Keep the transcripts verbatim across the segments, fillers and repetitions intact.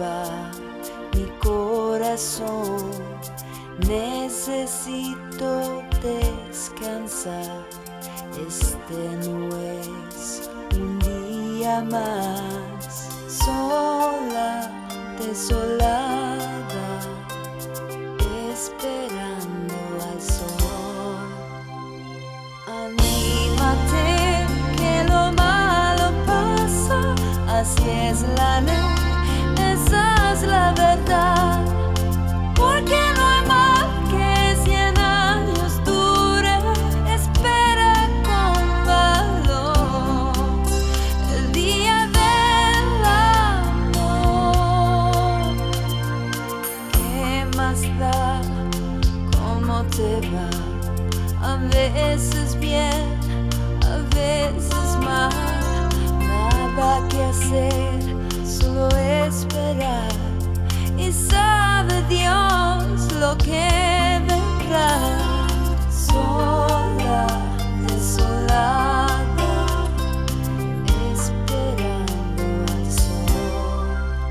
va mi corazón, necesito descansar. Este no es un día más, sola, desolada, esperando al sol. Anímate que lo malo pasa, así es la ley, esa es la verdad. Porque no hay mal que cien años dure, espera con valor el día del amor. ¿Qué más da cómo te va? A veces bien, a veces mal, nada que hacer, solo esperar. Y sabe Dios lo que vendrá. Sola, desolada, esperando al sol.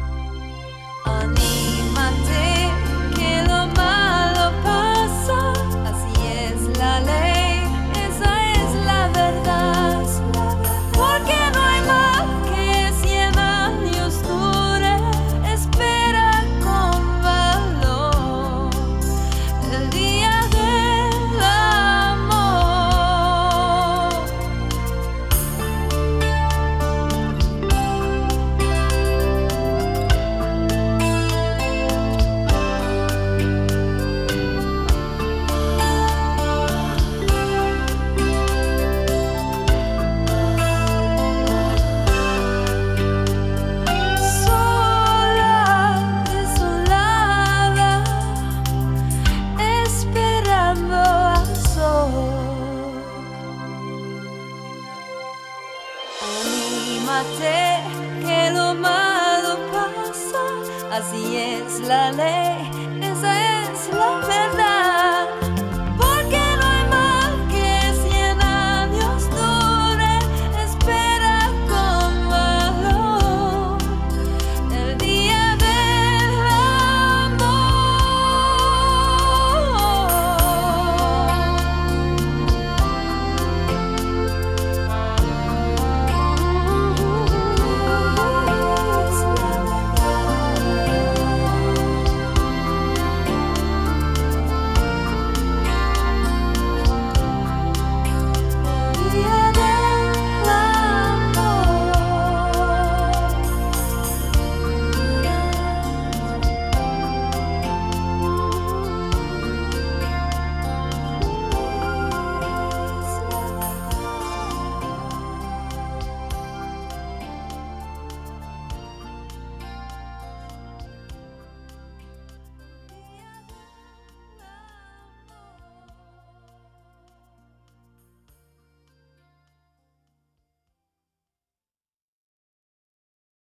Anímate que lo malo pasa, así es la ley, esa es la verdad. Porque no hay mal que cien años dure, espera con valor el día del amor. Sola, desolada, esperando al sol. Anímate que lo malo pasa, así es la ley,